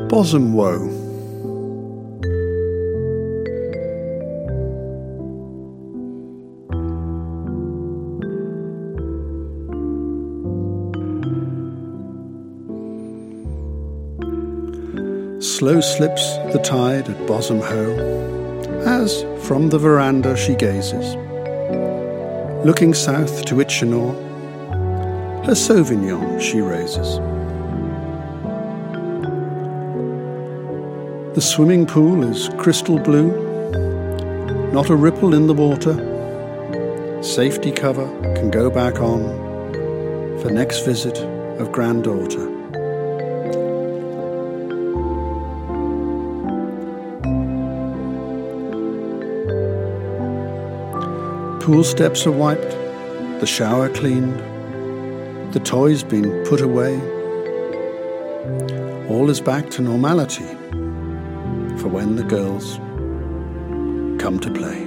Bosom Woe. Slow slips the tide at Bosom Hoe, as from the veranda she gazes, looking south to Itchenor, her Sauvignon she raises. The swimming pool is crystal blue, not a ripple in the water. Safety cover can go back on for next visit of granddaughter. Pool steps are wiped, the shower cleaned, the toys been put away. All is back to normality for when the girls come to play.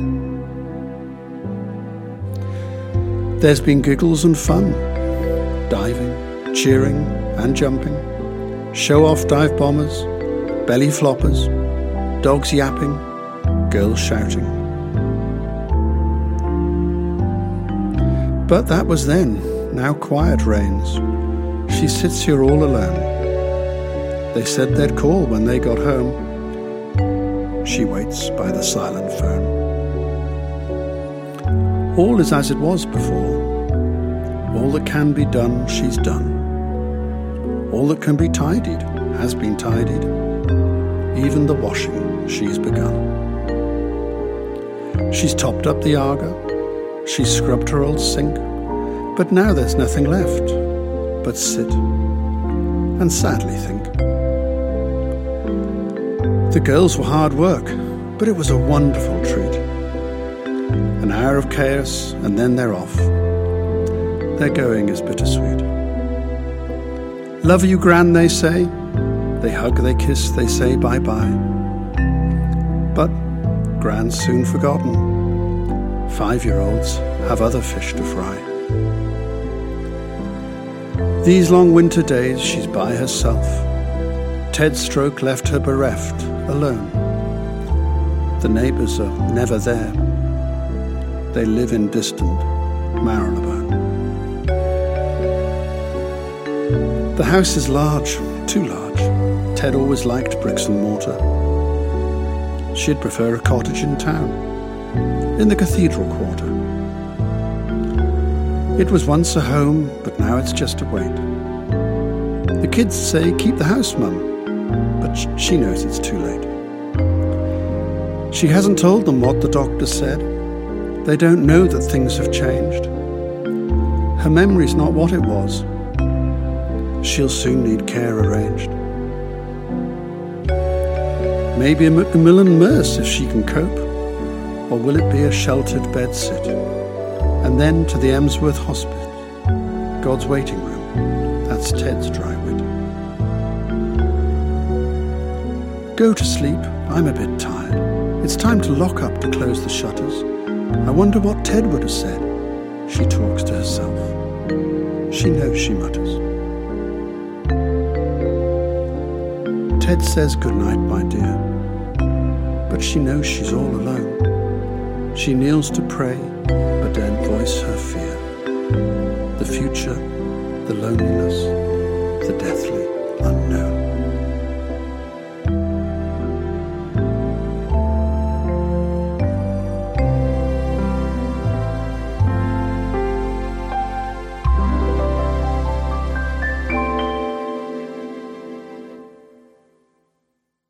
There's been giggles and fun, diving, cheering and jumping, show-off dive bombers, belly floppers, dogs yapping, girls shouting. But that was then, now quiet reigns. She sits here all alone. They said they'd call when they got home. She waits by the silent phone. All is as it was before. All that can be done, she's done. All that can be tidied, has been tidied. Even the washing, she's begun. She's topped up the Aga. She scrubbed her old sink, but now there's nothing left but sit and sadly think. The girls were hard work, but it was a wonderful treat. An hour of chaos and then they're off. Their going is bittersweet. Love you, Gran, they say. They hug, they kiss, they say bye-bye. But Gran's soon forgotten. 5-year-olds have other fish to fry. These long winter days she's by herself. Ted's stroke left her bereft, alone. The neighbours are never there. They live in distant Marylebone. The house is large, too large. Ted always liked bricks and mortar. She'd prefer a cottage in town, in the cathedral quarter. It was once a home, but now it's just a wait. The kids say, keep the house, Mum, but she knows it's too late. She hasn't told them what the doctor said. They don't know that things have changed. Her memory's not what it was. She'll soon need care arranged. Maybe a Macmillan nurse if she can cope. Or will it be a sheltered bedsit? And then to the Emsworth Hospice, God's waiting room, that's Ted's dry wit. Go to sleep, I'm a bit tired. It's time to lock up to close the shutters. I wonder what Ted would have said. She talks to herself. She knows she mutters. Ted says goodnight, my dear. But she knows she's all alone. She kneels to pray, but don't voice her fear. The future, the loneliness, the deathly unknown.